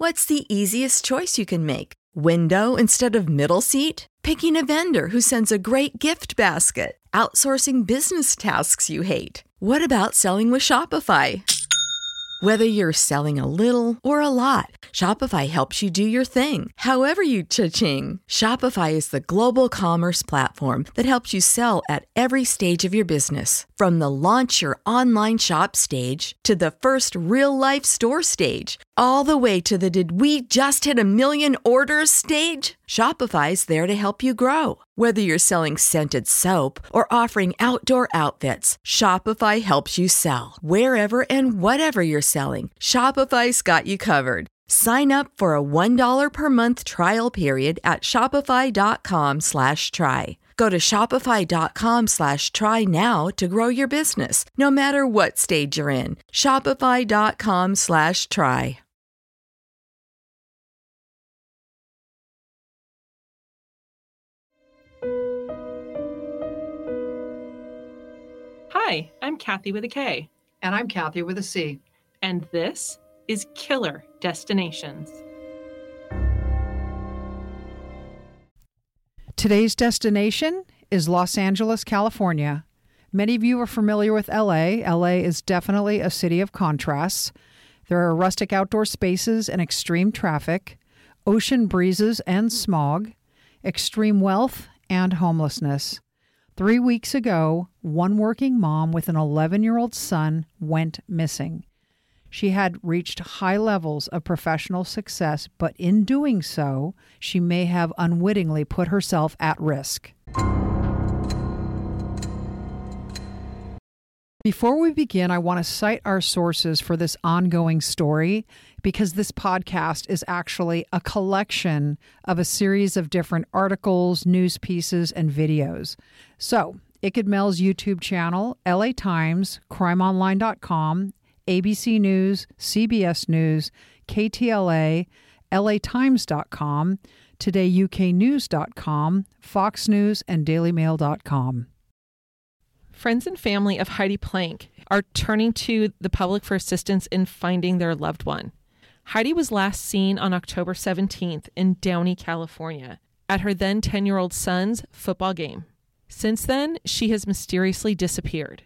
What's the easiest choice you can make? Window instead of middle seat? Picking a vendor who sends a great gift basket? Outsourcing business tasks you hate? What about selling with Shopify? Whether you're selling a little or a lot, Shopify helps you do your thing, however you cha-ching. Shopify is the global commerce platform that helps you sell at every stage of your business. From the launch your online shop stage to the first real-life store stage, all the way to the did we just hit a million orders stage. Shopify's there to help you grow. Whether you're selling scented soap or offering outdoor outfits, Shopify helps you sell. Wherever and whatever you're selling, Shopify's got you covered. Sign up for a $1 per month trial period at shopify.com/try. Go to shopify.com/try now to grow your business, no matter what stage you're in. Shopify.com/try. Hi, I'm Kathy with a K. And I'm Kathy with a C. And this is Killer Destinations. Today's destination is Los Angeles, California. Many of you are familiar with LA. LA is definitely a city of contrasts. There are rustic outdoor spaces and extreme traffic, ocean breezes and smog, extreme wealth and homelessness. 3 weeks ago, one working mom with an 11-year-old son went missing. She had reached high levels of professional success, but in doing so, she may have unwittingly put herself at risk. Before we begin, I want to cite our sources for this ongoing story because this podcast is actually a collection of a series of different articles, news pieces, and videos. So, Iked Mel's YouTube channel, LA Times, crimeonline.com, ABC News, CBS News, KTLA, LATimes.com, TodayUKNews.com, Fox News, and DailyMail.com. Friends and family of Heidi Plank are turning to the public for assistance in finding their loved one. Heidi was last seen on October 17th in Downey, California, at her then 10-year-old son's football game. Since then, she has mysteriously disappeared.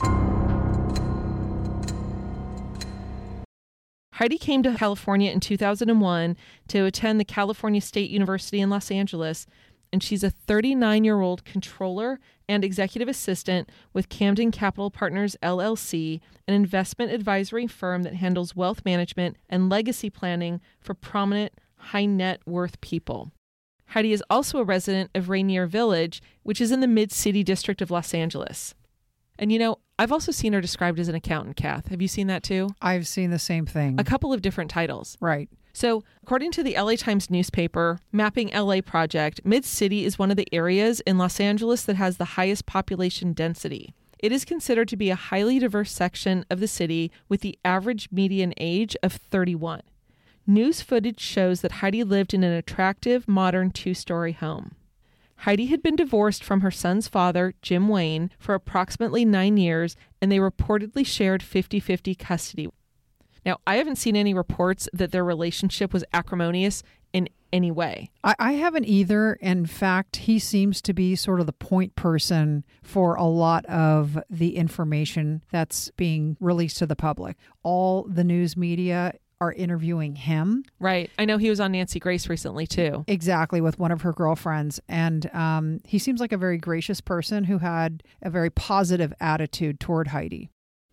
Heidi came to California in 2001 to attend the California State University in Los Angeles, and she's a 39-year-old controller and executive assistant with Camden Capital Partners, LLC, an investment advisory firm that handles wealth management and legacy planning for prominent, high-net-worth people. Heidi is also a resident of Rainier Village, which is in the Mid-City district of Los Angeles. And you know, I've also seen her described as an accountant, Kath. Have you seen that too? I've seen the same thing. A couple of different titles. Right. So, according to the LA Times newspaper, Mapping LA Project, Mid-City is one of the areas in Los Angeles that has the highest population density. It is considered to be a highly diverse section of the city with the average median age of 31. News footage shows that Heidi lived in an attractive, modern 2-story home. Heidi had been divorced from her son's father, Jim Wayne, for approximately 9 years, and they reportedly shared 50-50 custody. Now, I haven't seen any reports that their relationship was acrimonious in any way. I haven't either. In fact, he seems to be sort of the point person for a lot of the information that's being released to the public. All the news media are interviewing him. Right. I know he was on Nancy Grace recently, too. Exactly, with one of her girlfriends. And he seems like a very gracious person who had a very positive attitude toward Heidi.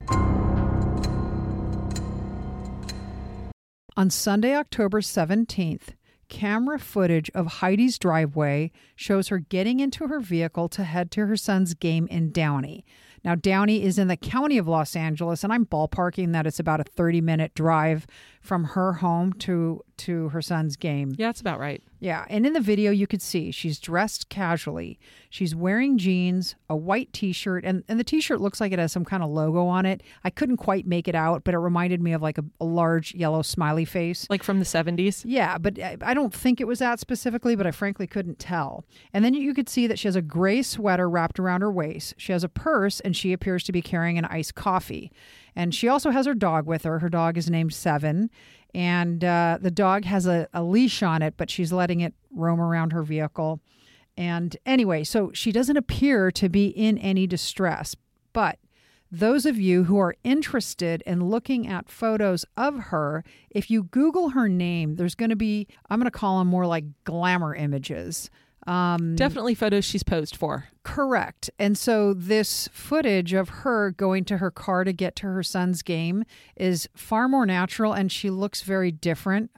On Sunday, October 17th, camera footage of Heidi's driveway shows her getting into her vehicle to head to her son's game in Downey. Now, Downey is in the county of Los Angeles, and I'm ballparking that it's about a 30-minute drive from her home to her son's game. Yeah, that's about right. Yeah, and in the video, you could see she's dressed casually. She's wearing jeans, a white T-shirt, and the T-shirt looks like it has some kind of logo on it. I couldn't quite make it out, but it reminded me of like a large yellow smiley face. Like from the 70s? Yeah, but I don't think it was that specifically, but I frankly couldn't tell. And then you could see that she has a gray sweater wrapped around her waist. She has a purse, and she appears to be carrying an iced coffee. And she also has her dog with her. Her dog is named Seven. And the dog has a leash on it, but she's letting it roam around her vehicle. And anyway, so she doesn't appear to be in any distress. But those of you who are interested in looking at photos of her, if you Google her name, there's going to be, I'm going to call them more like glamour images. Definitely photos she's posed for. Correct. And so this footage of her going to her car to get to her son's game is far more natural, and she looks very different.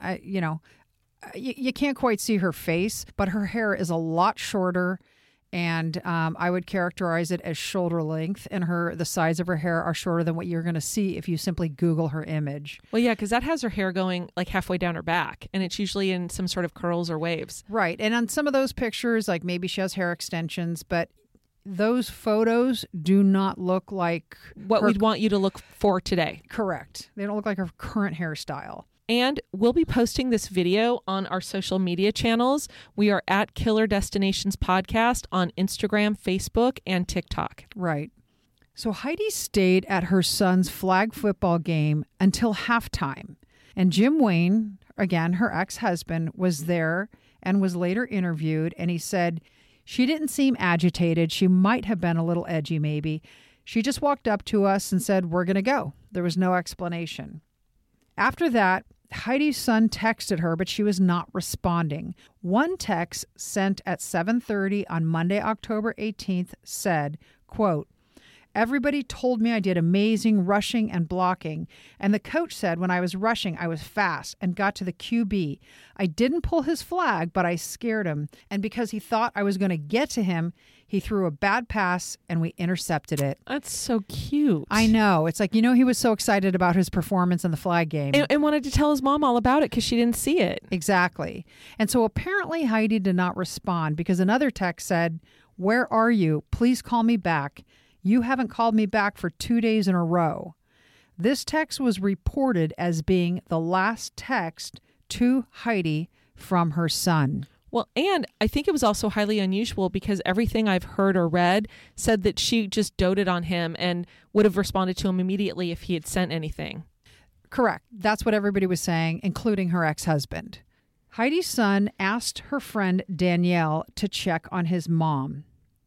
You can't quite see her face, but her hair is a lot shorter, and I would characterize it as shoulder length, and the sides of her hair are shorter than what you're going to see if you simply Google her image. Well, yeah, because that has her hair going like halfway down her back, and it's usually in some sort of curls or waves. Right. And on some of those pictures, like maybe she has hair extensions, but those photos do not look like what we'd want you to look for today. Correct. They don't look like her current hairstyle. And we'll be posting this video on our social media channels. We are at Killer Destinations Podcast on Instagram, Facebook, and TikTok. Right. So Heidi stayed at her son's flag football game until halftime. And Jim Wayne, again, her ex-husband, was there and was later interviewed. And he said she didn't seem agitated. She might have been a little edgy, maybe. She just walked up to us and said, "We're going to go." There was no explanation. After that, Heidi's son texted her, but she was not responding. One text sent at 7:30 on Monday, October 18th said, quote, "Everybody told me I did amazing rushing and blocking, and the coach said when I was rushing I was fast and got to the QB. I didn't pull his flag, but I scared him, and because he thought I was going to get to him, he threw a bad pass and we intercepted it." That's so cute. I know. It's like, he was so excited about his performance in the flag game. And wanted to tell his mom all about it because she didn't see it. Exactly. And so apparently Heidi did not respond because another text said, "Where are you? Please call me back. You haven't called me back for 2 days in a row." This text was reported as being the last text to Heidi from her son. Well, and I think it was also highly unusual because everything I've heard or read said that she just doted on him and would have responded to him immediately if he had sent anything. Correct. That's what everybody was saying, including her ex-husband. Heidi's son asked her friend Danielle to check on his mom.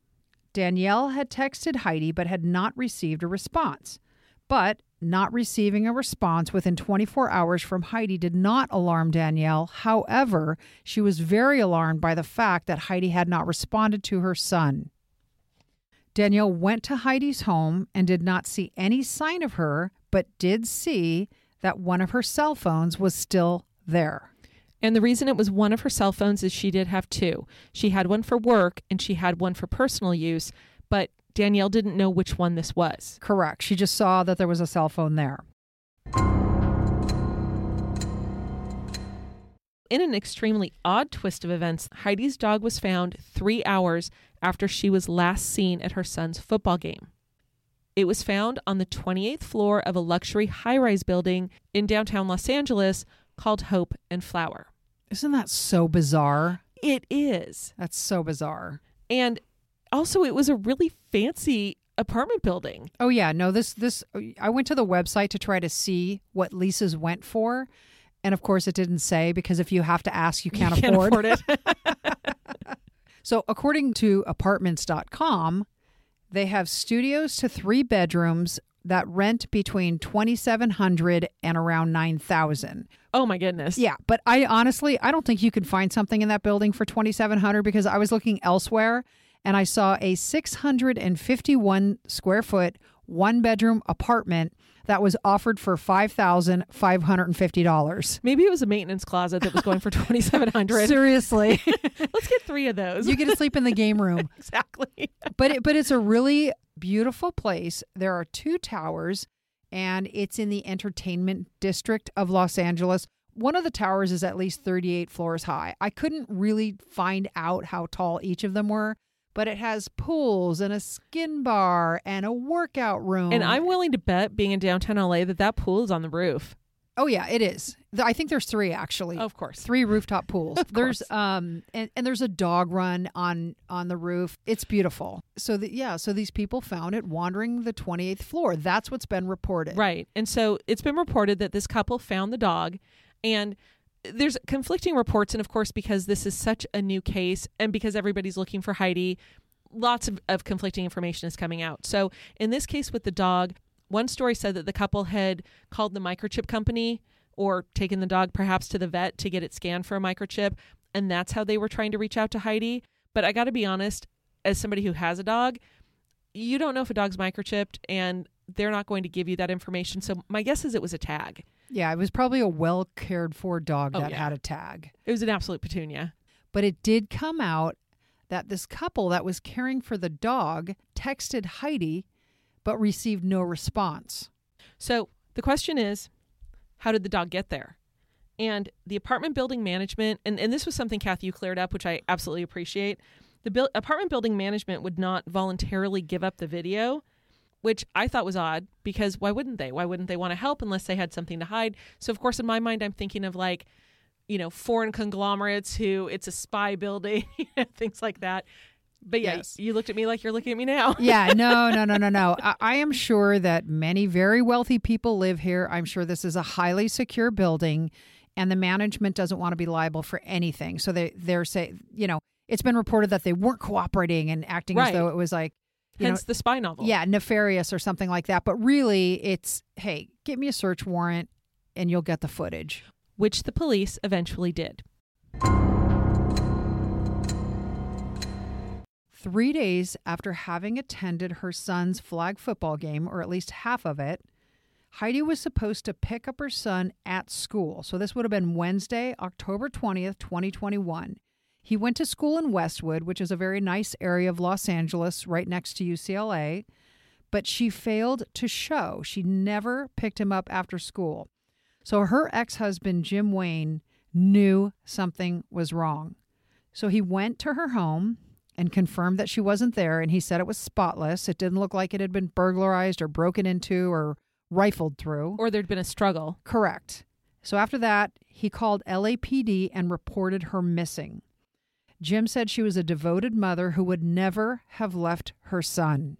Danielle had texted Heidi but had not received a response. But not receiving a response within 24 hours from Heidi did not alarm Danielle. However, she was very alarmed by the fact that Heidi had not responded to her son. Danielle went to Heidi's home and did not see any sign of her, but did see that one of her cell phones was still there. And the reason it was one of her cell phones is she did have two. She had one for work and she had one for personal use, but Danielle didn't know which one this was. Correct. She just saw that there was a cell phone there. In an extremely odd twist of events, Heidi's dog was found 3 hours after she was last seen at her son's football game. It was found on the 28th floor of a luxury high-rise building in downtown Los Angeles called Hope and Flower. Isn't that so bizarre? It is. That's so bizarre. And also, it was a really fancy apartment building. Oh, yeah. No, this. I went to the website to try to see what leases went for. And of course, it didn't say, because if you have to ask, you can't afford it. So according to apartments.com, they have studios to 3 bedrooms that rent between $2,700 and around $9,000. Oh, my goodness. Yeah. But I don't think you could find something in that building for $2,700, because I was looking elsewhere and I saw a 651 square foot, 1-bedroom apartment that was offered for $5,550. Maybe it was a maintenance closet that was going for $2,700. Seriously. Let's get 3 of those. You get to sleep in the game room. Exactly. But it's a really beautiful place. There are 2 towers, and it's in the entertainment district of Los Angeles. One of the towers is at least 38 floors high. I couldn't really find out how tall each of them were, but it has pools and a skin bar and a workout room. And I'm willing to bet, being in downtown LA, that pool is on the roof. Oh, yeah, it is. I think there's 3, actually. Of course. 3 rooftop pools. There's and there's a dog run on the roof. It's beautiful. So these people found it wandering the 28th floor. That's what's been reported. Right. And so it's been reported that this couple found the dog, And there's conflicting reports. And of course, because this is such a new case and because everybody's looking for Heidi, lots of conflicting information is coming out. So in this case with the dog, one story said that the couple had called the microchip company or taken the dog perhaps to the vet to get it scanned for a microchip. And that's how they were trying to reach out to Heidi. But I got to be honest, as somebody who has a dog, you don't know if a dog's microchipped and they're not going to give you that information. So my guess is it was a tag. Yeah, it was probably a well cared for dog that had a tag. It was an absolute petunia. But it did come out that this couple that was caring for the dog texted Heidi but received no response. So the question is, how did the dog get there? And the apartment building management, and this was something, Kathy, you cleared up, which I absolutely appreciate. The apartment building management would not voluntarily give up the video, which I thought was odd because why wouldn't they? Why wouldn't they want to help unless they had something to hide? So, of course, in my mind, I'm thinking of foreign conglomerates who it's a spy building, things like that. But yeah, yes. You looked at me like you're looking at me now. Yeah, no. I am sure that many very wealthy people live here. I'm sure this is a highly secure building and the management doesn't want to be liable for anything. So they're saying, it's been reported that they weren't cooperating and acting as though it was like, hence the spy novel. Yeah, nefarious or something like that. But really, it's, hey, give me a search warrant and you'll get the footage. Which the police eventually did. 3 days after having attended her son's flag football game, or at least half of it, Heidi was supposed to pick up her son at school. So this would have been Wednesday, October 20th, 2021. He went to school in Westwood, which is a very nice area of Los Angeles, right next to UCLA, but she failed to show. She never picked him up after school. So her ex-husband, Jim Wayne, knew something was wrong. So he went to her home and confirmed that she wasn't there, and he said it was spotless. It didn't look like it had been burglarized or broken into or rifled through. Or there'd been a struggle. Correct. So after that, he called LAPD and reported her missing. Jim said she was a devoted mother who would never have left her son.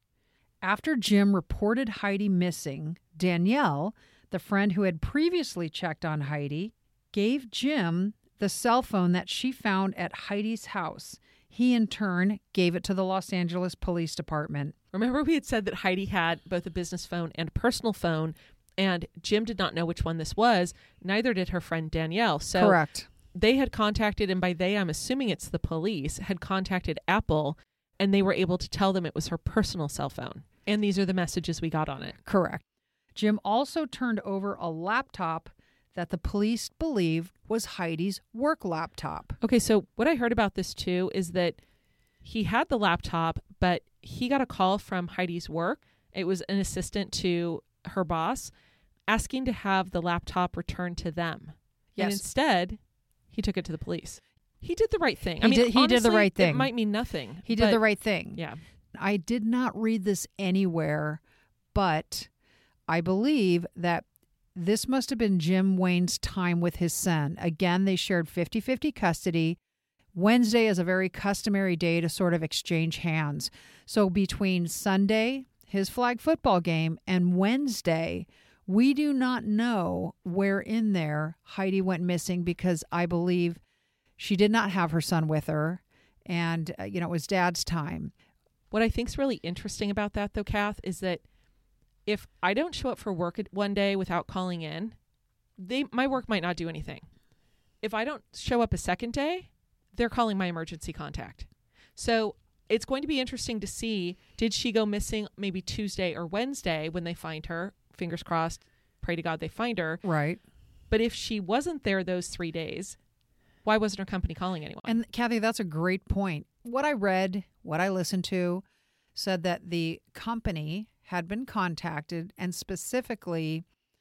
After Jim reported Heidi missing, Danielle, the friend who had previously checked on Heidi, gave Jim the cell phone that she found at Heidi's house. He, in turn, gave it to the Los Angeles Police Department. Remember we had said that Heidi had both a business phone and a personal phone, and Jim did not know which one this was. Neither did her friend Danielle. So correct. They had contacted, and by they, I'm assuming it's the police, had contacted Apple, and they were able to tell them it was her personal cell phone. And these are the messages we got on it. Correct. Jim also turned over a laptop that the police believed was Heidi's work laptop. Okay, so what I heard about this too is that he had the laptop, but he got a call from Heidi's work. It was an assistant to her boss asking to have the laptop returned to them. Yes. And instead, he took it to the police. He did the right thing. He did the right thing. It might mean nothing. He did the right thing. Yeah. I did not read this anywhere, but I believe that this must have been Jim Wayne's time with his son. Again, they shared 50-50 custody. Wednesday is a very customary day to sort of exchange hands. So between Sunday, his flag football game, and Wednesday, we do not know where in there Heidi went missing because I believe she did not have her son with her. And, it was Dad's time. What I think is really interesting about that, though, Kath, is that if I don't show up for work one day without calling in, my work might not do anything. If I don't show up a second day, they're calling my emergency contact. So it's going to be interesting to see, did she go missing maybe Tuesday or Wednesday when they find her? Fingers crossed, pray to God they find her. Right. But if she wasn't there those 3 days, why wasn't her company calling anyone? And Kathy, that's a great point. What I read, what I listened to, said that the company had been contacted, and specifically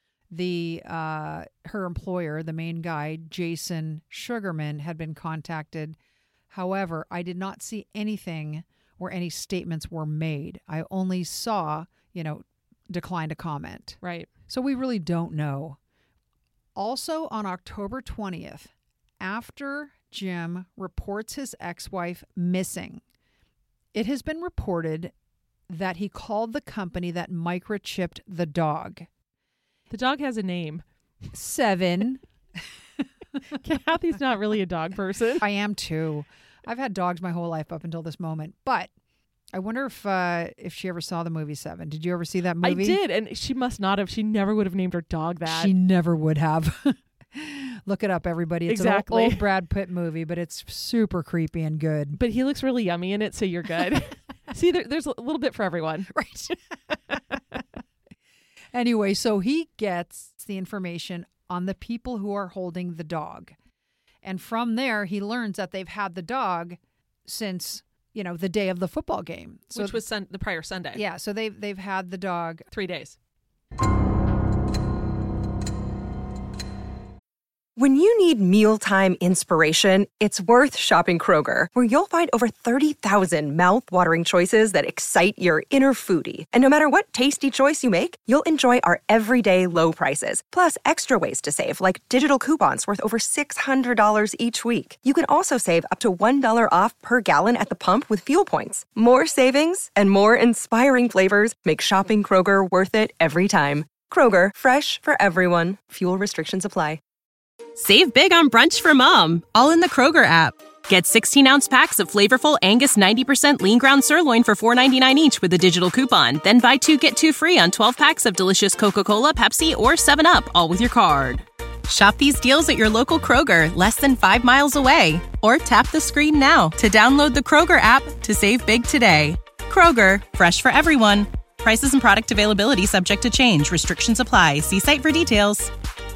her employer, the main guy, Jason Sugarman, had been contacted. However, I did not see anything where any statements were made. I only saw, decline to comment. Right. So we really don't know. Also on October 20th, after Jim reports his ex-wife missing, it has been reported that he called the company that microchipped the dog. The dog has a name. 7 Kathy's not really a dog person. I am too. I've had dogs my whole life up until this moment. But I wonder if she ever saw the movie Seven. Did you ever see that movie? I did, and she must not have. She never would have named her dog that. She never would have. Look it up, everybody. It's exactly. an old Brad Pitt movie, but it's super creepy and good. But he looks really yummy in it, so you're good. See, there's a little bit for everyone. Right. Anyway, so he gets the information on the people who are holding the dog. And from there, he learns that they've had the dog since, the day of the football game. Which was the prior Sunday. Yeah, so they've had the dog 3 days. When you need mealtime inspiration, it's worth shopping Kroger, where you'll find over 30,000 mouth-watering choices that excite your inner foodie. And no matter what tasty choice you make, you'll enjoy our everyday low prices, plus extra ways to save, like digital coupons worth over $600 each week. You can also save up to $1 off per gallon at the pump with fuel points. More savings and more inspiring flavors make shopping Kroger worth it every time. Kroger, fresh for everyone. Fuel restrictions apply. Save big on brunch for mom, all in the Kroger app. Get 16-ounce packs of flavorful Angus 90% lean ground sirloin for $4.99 each with a digital coupon. Then buy 2, get 2 free on 12 packs of delicious Coca-Cola, Pepsi, or 7-Up, all with your card. Shop these deals at your local Kroger, less than 5 miles away. Or tap the screen now to download the Kroger app to save big today. Kroger, fresh for everyone. Prices and product availability subject to change. Restrictions apply. See site for details.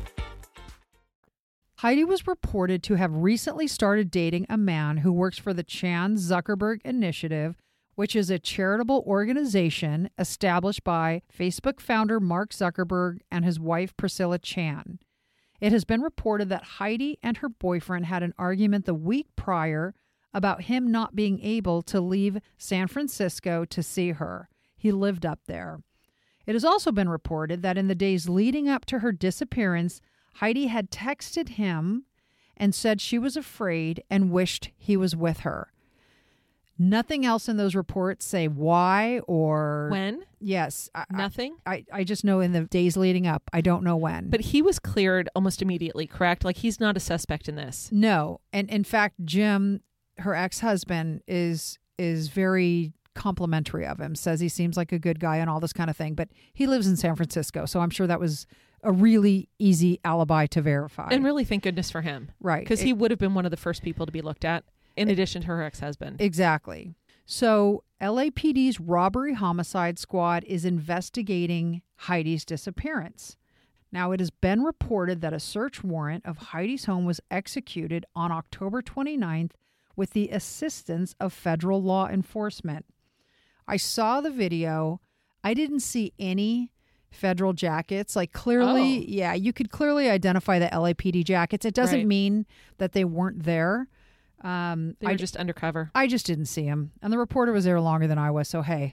Heidi was reported to have recently started dating a man who works for the Chan Zuckerberg Initiative, which is a charitable organization established by Facebook founder Mark Zuckerberg and his wife Priscilla Chan. It has been reported that Heidi and her boyfriend had an argument the week prior about him not being able to leave San Francisco to see her. He lived up there. It has also been reported that in the days leading up to her disappearance, Heidi had texted him and said she was afraid and wished he was with her. Nothing else in those reports say why or when. Yes. Nothing? I just know in the days leading up. I don't know when. But he was cleared almost immediately, correct? Like, he's not a suspect in this. No. And in fact, Jim, her ex-husband, is very complimentary of him, says he seems like a good guy and all this kind of thing. But he lives in San Francisco, so I'm sure that was a really easy alibi to verify. And really, thank goodness for him. Right. Because he would have been one of the first people to be looked at, in addition to her ex-husband. Exactly. So LAPD's robbery homicide squad is investigating Heidi's disappearance. Now, it has been reported that a search warrant of Heidi's home was executed on October 29th with the assistance of federal law enforcement. I saw the video. I didn't see any federal jackets. Like, clearly, yeah, you could clearly identify the LAPD jackets. It doesn't mean that they weren't there. They were just undercover. I just didn't see him. And the reporter was there longer than I was, so hey.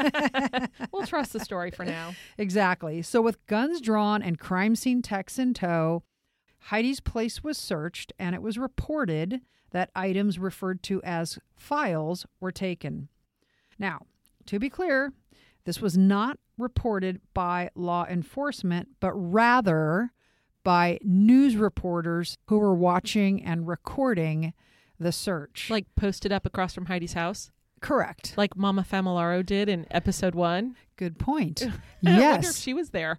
We'll trust the story for now. Exactly. So with guns drawn and crime scene techs in tow, Heidi's place was searched, and it was reported that items referred to as files were taken. Now, to be clear, this was not reported by law enforcement, but rather by news reporters who were watching and recording the search. Like posted up across from Heidi's house? Correct. Like Mama Familaro did in episode 1? Good point. I Yes. wonder if she was there.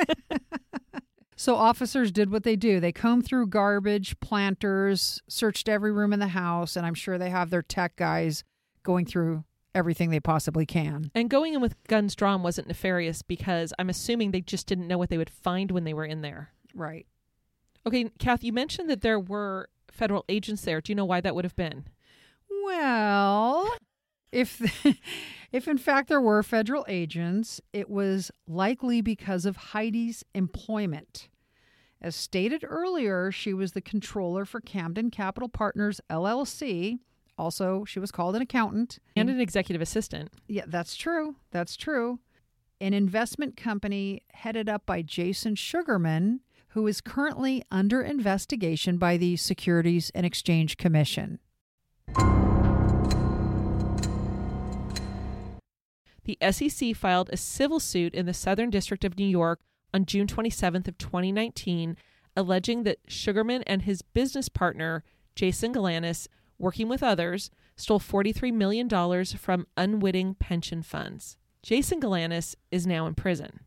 So officers did what they do. They combed through garbage, planters, searched every room in the house, and I'm sure they have their tech guys going through everything they possibly can. And going in with guns drawn wasn't nefarious because I'm assuming they just didn't know what they would find when they were in there. Right. Okay, Kath, you mentioned that there were federal agents there. Do you know why that would have been? Well, if in fact there were federal agents, it was likely because of Heidi's employment. As stated earlier, she was the controller for Camden Capital Partners, LLC. Also, she was called an accountant. And an executive assistant. Yeah, that's true. That's true. An investment company headed up by Jason Sugarman, who is currently under investigation by the Securities and Exchange Commission. The SEC filed a civil suit in the Southern District of New York on June 27th of 2019, alleging that Sugarman and his business partner, Jason Galanis, working with others, stole $43 million from unwitting pension funds. Jason Galanis is now in prison.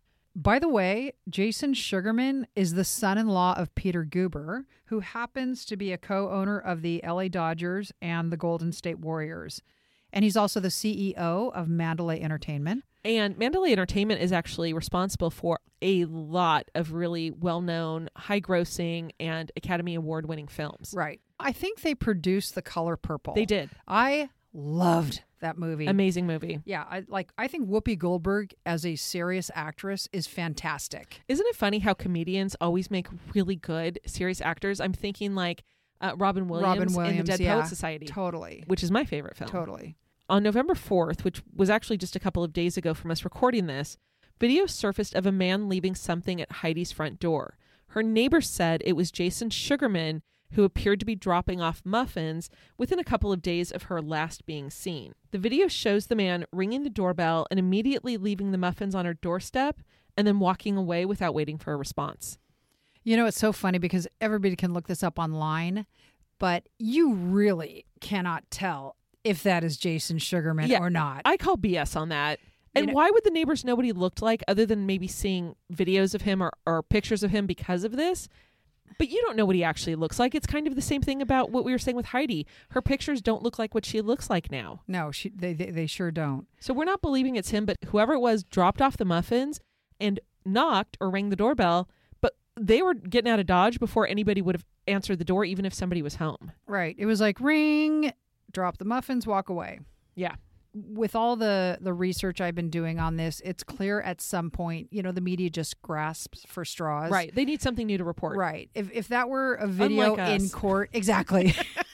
By the way, Jason Sugarman is the son-in-law of Peter Guber, who happens to be a co-owner of the LA Dodgers and the Golden State Warriors. And he's also the CEO of Mandalay Entertainment. And Mandalay Entertainment is actually responsible for a lot of really well-known, high-grossing, and Academy Award-winning films. Right. I think they produced The Color Purple. They did. I loved that movie. Amazing movie. Yeah, I think Whoopi Goldberg as a serious actress is fantastic. Isn't it funny how comedians always make really good serious actors? I'm thinking like Robin Williams in The Dead Poets Society. Totally. Which is my favorite film. Totally. On November 4th, which was actually just a couple of days ago from us recording this, video surfaced of a man leaving something at Heidi's front door. Her neighbors said it was Jason Sugarman, who appeared to be dropping off muffins within a couple of days of her last being seen. The video shows the man ringing the doorbell and immediately leaving the muffins on her doorstep and then walking away without waiting for a response. You know, it's so funny because everybody can look this up online, but you really cannot tell if that is Jason Sugarman or not. I call BS on that. And why would the neighbors know what he looked like other than maybe seeing videos of him or pictures of him because of this? But you don't know what he actually looks like. It's kind of the same thing about what we were saying with Heidi. Her pictures don't look like what she looks like now. No, they sure don't. So we're not believing it's him, but whoever it was dropped off the muffins and knocked or rang the doorbell, but they were getting out of Dodge before anybody would have answered the door, even if somebody was home. Right. It was like ring, drop the muffins, walk away. Yeah. With all the research I've been doing on this, it's clear at some point, the media just grasps for straws. Right. They need something new to report. Right. If that were a video in court, exactly.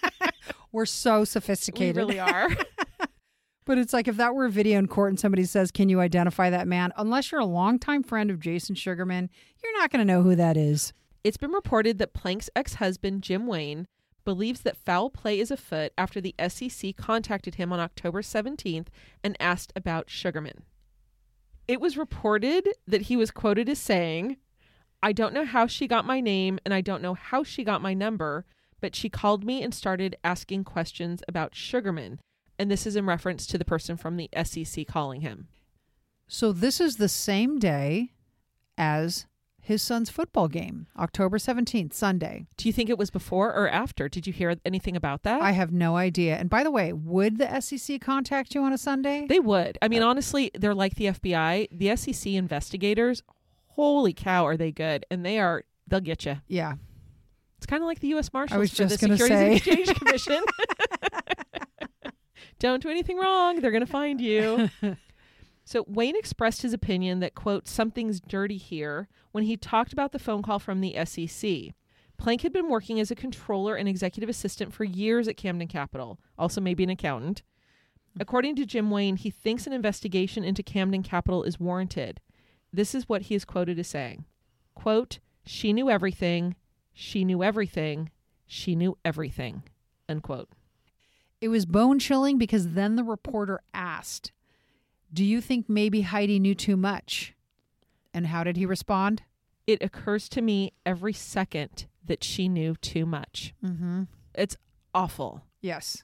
We're so sophisticated. We really are. But it's like if that were a video in court and somebody says, can you identify that man? Unless you're a longtime friend of Jason Sugarman, you're not going to know who that is. It's been reported that Plank's ex-husband, Jim Wayne, believes that foul play is afoot after the SEC contacted him on October 17th and asked about Sugarman. It was reported that he was quoted as saying, "I don't know how she got my name and I don't know how she got my number, but she called me and started asking questions about Sugarman." And this is in reference to the person from the SEC calling him. So this is the same day as his son's football game, October 17th, Sunday. Do you think it was before or after? Did you hear anything about that? I have no idea. And by the way, would the SEC contact you on a Sunday? They would. I mean, honestly, they're like the FBI. The SEC investigators, holy cow, are they good. And they'll get you. Yeah. It's kind of like the U.S. Marshals I was for just the gonna Securities say. and Exchange Commission. Don't do anything wrong. They're going to find you. So Wayne expressed his opinion that, quote, something's dirty here when he talked about the phone call from the SEC. Plank had been working as a controller and executive assistant for years at Camden Capital, also maybe an accountant. According to Jim Wayne, he thinks an investigation into Camden Capital is warranted. This is what he is quoted as saying, quote, she knew everything, she knew everything, she knew everything, unquote. It was bone-chilling because then the reporter asked, do you think maybe Heidi knew too much? And how did he respond? It occurs to me every second that she knew too much. Mm-hmm. It's awful. Yes.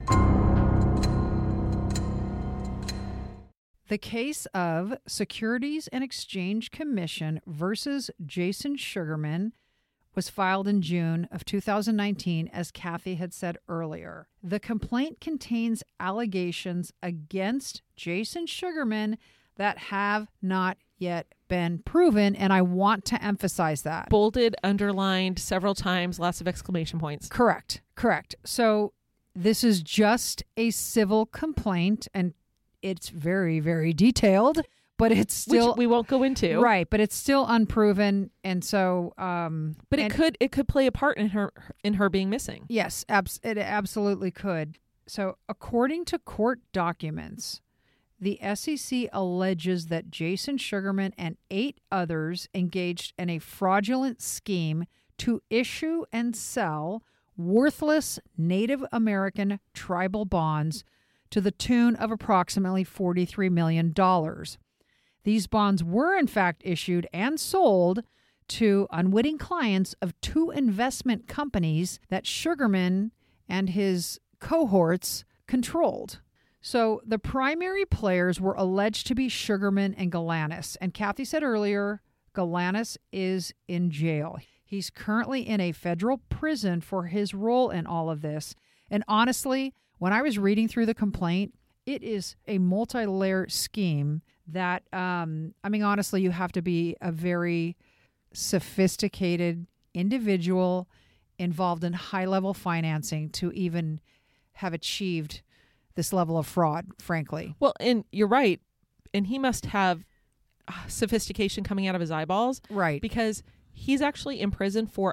The case of Securities and Exchange Commission versus Jason Sugarman was filed in June of 2019, as Kathy had said earlier. The complaint contains allegations against Jason Sugarman that have not yet been proven, and I want to emphasize that. Bolded, underlined several times, lots of exclamation points. Correct. So this is just a civil complaint, and it's very, very detailed. But it's still, which we won't go into, right? But it's still unproven, and so. But it could play a part in her being missing. Yes, it absolutely could. So, according to court documents, the SEC alleges that Jason Sugarman and 8 others engaged in a fraudulent scheme to issue and sell worthless Native American tribal bonds to the tune of approximately $43 million. These bonds were, in fact, issued and sold to unwitting clients of two investment companies that Sugarman and his cohorts controlled. So the primary players were alleged to be Sugarman and Galanis. And Kathy said earlier, Galanis is in jail. He's currently in a federal prison for his role in all of this. And honestly, when I was reading through the complaint, it is a multi-layer scheme that, honestly, you have to be a very sophisticated individual involved in high-level financing to even have achieved this level of fraud, frankly. Well, and you're right. And he must have sophistication coming out of his eyeballs. Right. Because he's actually in prison for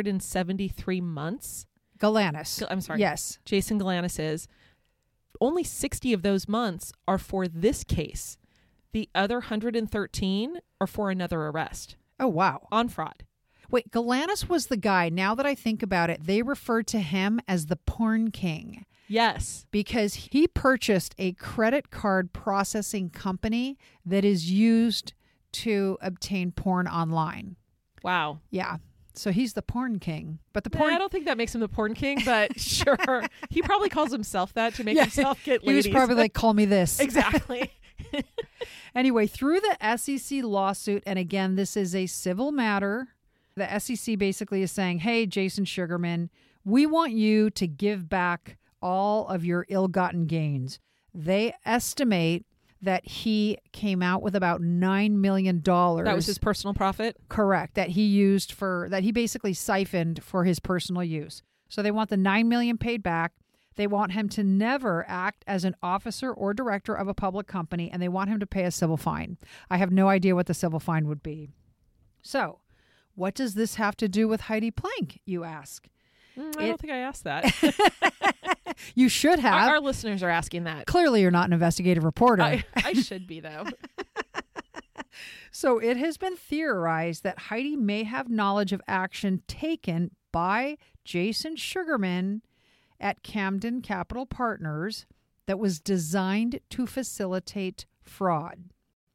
173 months. Galanis. I'm sorry. Yes. Jason Galanis is. Only 60 of those months are for this case. The other 113 are for another arrest. Oh, wow. On fraud. Wait, Galanis was the guy. Now that I think about it, they referred to him as the porn king. Yes. Because he purchased a credit card processing company that is used to obtain porn online. Wow. Yeah. So he's the porn king. But the Yeah, porn... I don't think that makes him the porn king, but sure. He probably calls himself that to make himself get ladies. He was probably like, call me this. Exactly. Anyway, through the SEC lawsuit, and again, this is a civil matter, the SEC basically is saying, hey, Jason Sugarman, we want you to give back all of your ill-gotten gains. They estimate that he came out with about $9 million. That was his personal profit? Correct. That he basically siphoned for his personal use. So they want the $9 million paid back. They want him to never act as an officer or director of a public company, and they want him to pay a civil fine. I have no idea what the civil fine would be. So, what does this have to do with Heidi Plank, you ask? I don't think I asked that. You should have. Our listeners are asking that. Clearly, you're not an investigative reporter. I should be, though. So it has been theorized that Heidi may have knowledge of action taken by Jason Sugarman at Camden Capital Partners that was designed to facilitate fraud.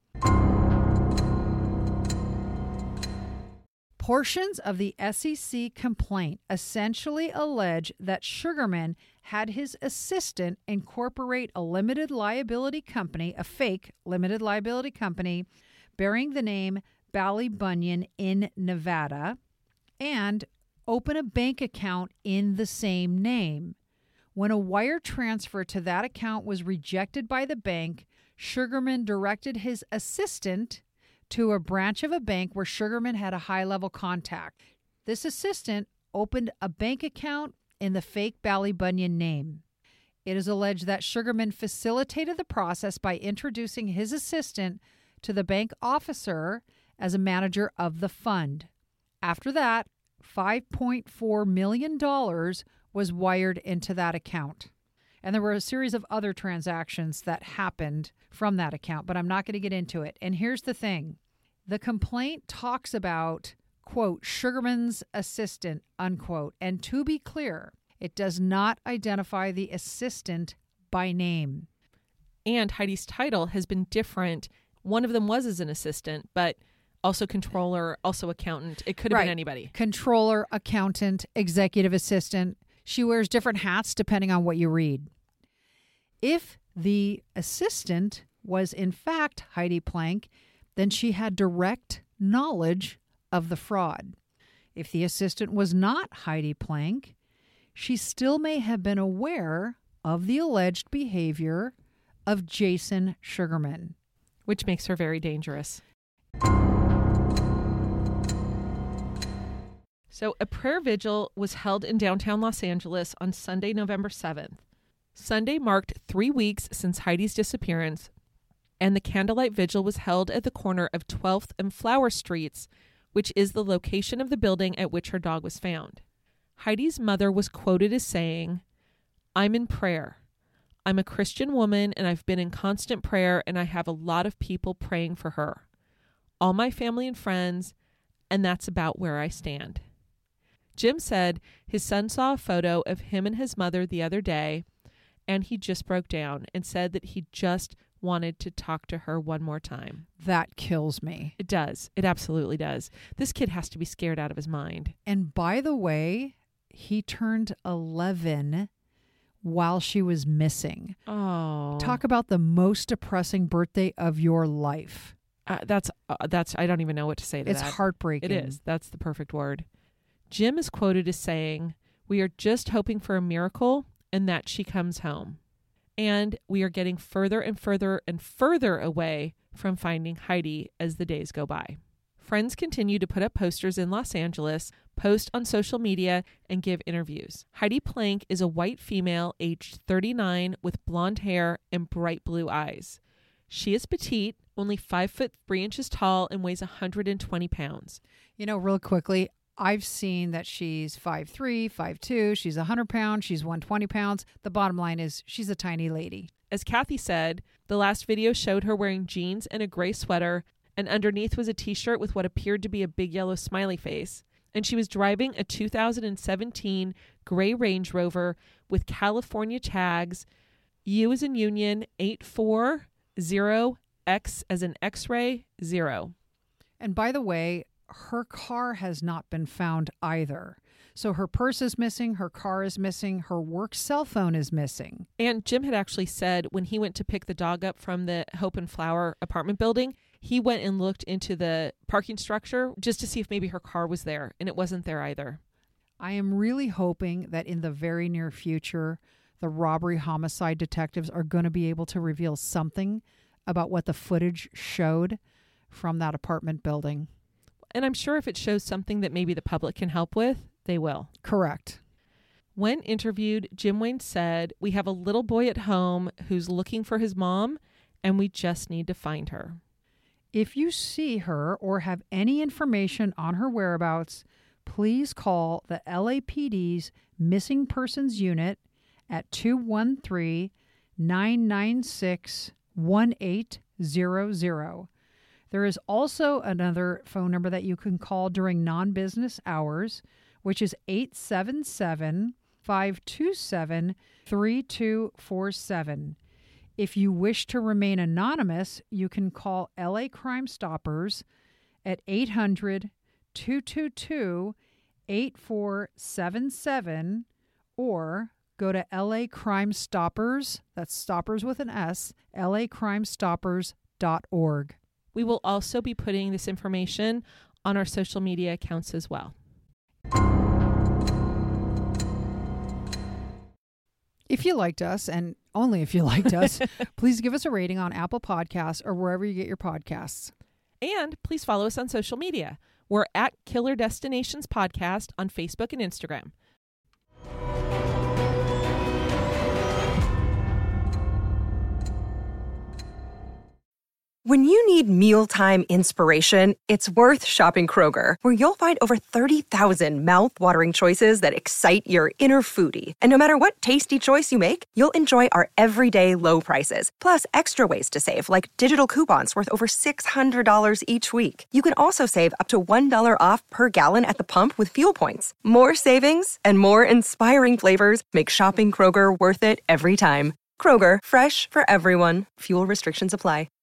Portions of the SEC complaint essentially allege that Sugarman had his assistant incorporate a limited liability company, a fake limited liability company, bearing the name Ballybunion in Nevada, and open a bank account in the same name. When a wire transfer to that account was rejected by the bank, Sugarman directed his assistant to a branch of a bank where Sugarman had a high-level contact. This assistant opened a bank account in the fake Ballybunion name. It is alleged that Sugarman facilitated the process by introducing his assistant to the bank officer as a manager of the fund. After that, $5.4 million was wired into that account. And there were a series of other transactions that happened from that account, but I'm not going to get into it. And here's the thing. The complaint talks about, quote, Sugarman's assistant, unquote. And to be clear, it does not identify the assistant by name. And Heidi's title has been different. One of them was as an assistant, but also controller, also accountant. It could have been anybody. Controller, accountant, executive assistant. She wears different hats depending on what you read. If the assistant was in fact Heidi Plank, then she had direct knowledge of the fraud. If the assistant was not Heidi Plank, she still may have been aware of the alleged behavior of Jason Sugarman. Which makes her very dangerous. So a prayer vigil was held in downtown Los Angeles on Sunday, November 7th. Sunday marked 3 weeks since Heidi's disappearance, and the candlelight vigil was held at the corner of 12th and Flower Streets, which is the location of the building at which her dog was found. Heidi's mother was quoted as saying, "I'm in prayer. I'm a Christian woman, and I've been in constant prayer, and I have a lot of people praying for her. All my family and friends, and that's about where I stand." Jim said his son saw a photo of him and his mother the other day, and he just broke down and said that he just wanted to talk to her one more time. That kills me. It does. It absolutely does. This kid has to be scared out of his mind. And by the way, he turned 11 while she was missing. Oh. Talk about the most depressing birthday of your life. That's I don't even know what to say to that. It's heartbreaking. It is. That's the perfect word. Jim is quoted as saying, "We are just hoping for a miracle and that she comes home." And we are getting further and further and further away from finding Heidi as the days go by. Friends continue to put up posters in Los Angeles, post on social media, and give interviews. Heidi Plank is a white female aged 39 with blonde hair and bright blue eyes. She is petite, only 5'3" tall, and weighs 120 pounds. You know, real quickly, I've seen that she's 5'3", 5'2", she's 100 pounds, she's 120 pounds. The bottom line is she's a tiny lady. As Kathy said, the last video showed her wearing jeans and a gray sweater, and underneath was a t-shirt with what appeared to be a big yellow smiley face. And she was driving a 2017 gray Range Rover with California tags, U as in Union, 840, X as in X-ray, 0. And by the way, her car has not been found either. So her purse is missing, her car is missing, her work cell phone is missing. And Jim had actually said when he went to pick the dog up from the Hope and Flower apartment building, he went and looked into the parking structure just to see if maybe her car was there, and it wasn't there either. I am really hoping that in the very near future, the robbery homicide detectives are going to be able to reveal something about what the footage showed from that apartment building. And I'm sure if it shows something that maybe the public can help with, they will. Correct. When interviewed, Jim Wayne said, "We have a little boy at home who's looking for his mom, and we just need to find her." If you see her or have any information on her whereabouts, please call the LAPD's Missing Persons Unit at 213-996-1800. There is also another phone number that you can call during non-business hours, which is 877-527-3247. If you wish to remain anonymous, you can call LA Crime Stoppers at 800-222-8477 or go to LA Crime Stoppers, that's stoppers with an S, lacrimestoppers.org. We will also be putting this information on our social media accounts as well. If you liked us, and only if you liked us, please give us a rating on Apple Podcasts or wherever you get your podcasts. And please follow us on social media. We're at Killer Destinations Podcast on Facebook and Instagram. When you need mealtime inspiration, it's worth shopping Kroger, where you'll find over 30,000 mouth-watering choices that excite your inner foodie. And no matter what tasty choice you make, you'll enjoy our everyday low prices, plus extra ways to save, like digital coupons worth over $600 each week. You can also save up to $1 off per gallon at the pump with fuel points. More savings and more inspiring flavors make shopping Kroger worth it every time. Kroger, fresh for everyone. Fuel restrictions apply.